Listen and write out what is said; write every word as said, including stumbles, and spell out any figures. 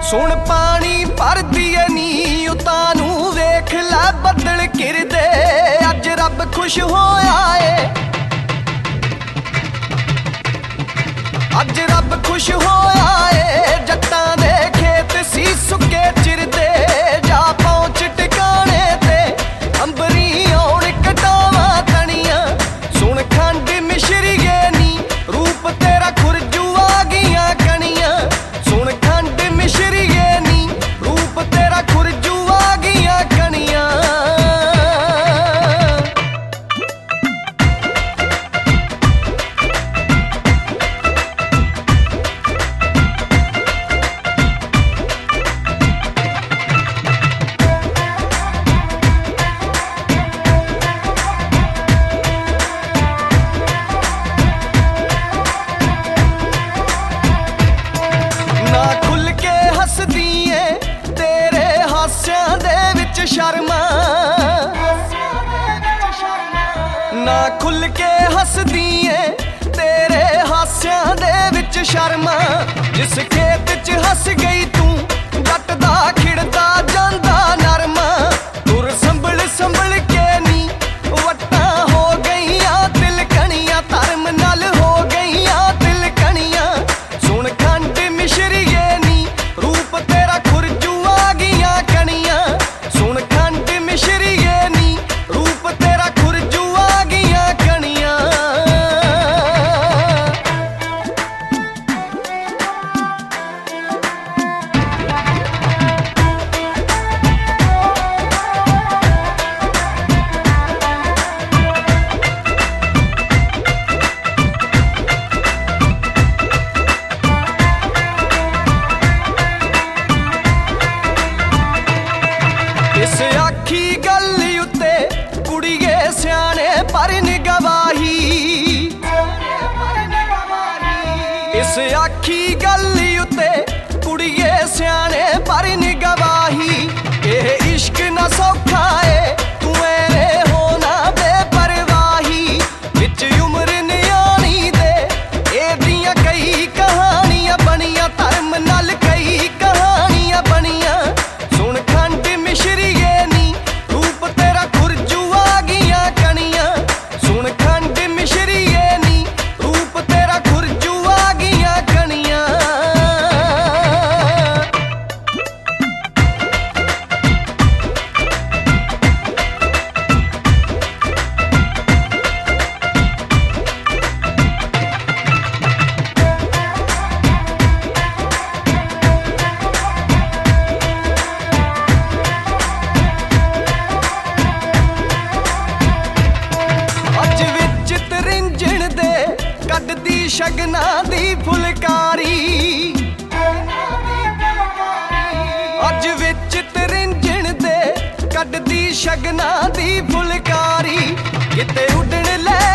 सुन पानी भरदी है नी उतानू वेख लै बदल घिरदे अज रब खुश होया है अज रब खुश होया है जट्टां दे खेत सी सुके चिरदे जा पहुंच टिकाने ते अंबरी आउण कटावां तनियां सुन खंड मिश्रिए नी रूप तेरा खुरजू आ गईयां कनियां सुन खंड मिश्रिए नी रूप तेरा खुरजू आ गईयां कनियां शर्मा ना खुल के हसदी है तेरे हास्यां दे विच शर्मा जिस खेत च हस गई तू जटदा खिड़दा जांदा नरमा तुर संभल संभल के नी वट्टा हो गईयां तिलकणियां धर्म नाल हो गईयां तिलकणियां सुन खंड मिश्रिए नी रूप तेरा खुरजू आ गईयां कणियां सुन खंड मिश्रिए नी रूप तेरा खुरजू आ गईयां कणियां इस आखी गल उत्ते कुड़िए सियाने पर निगवाही इस आखी गल उत्ते कुड़िए सियाने पर निगवाही एह इश्क ना सौखा है तू एने होना बेपरवाही विच उम्र न्याणी दे एदियां कई कहानियां बनियां धर्म नाल कई कहानियां बनियां सुन खंड मिश्रिए नी रूप तेरा खुरजू आ गईयां कणियां सुन खंड मिश्रिए नी रूप तेरा खुरजू आ गईयां कणियां अज विच तरिंजण दे कड्डदी शगना दी फुलकारी अज विच तरिंजण दे कड्डदी शगना दी फुलकारी किते उडण लै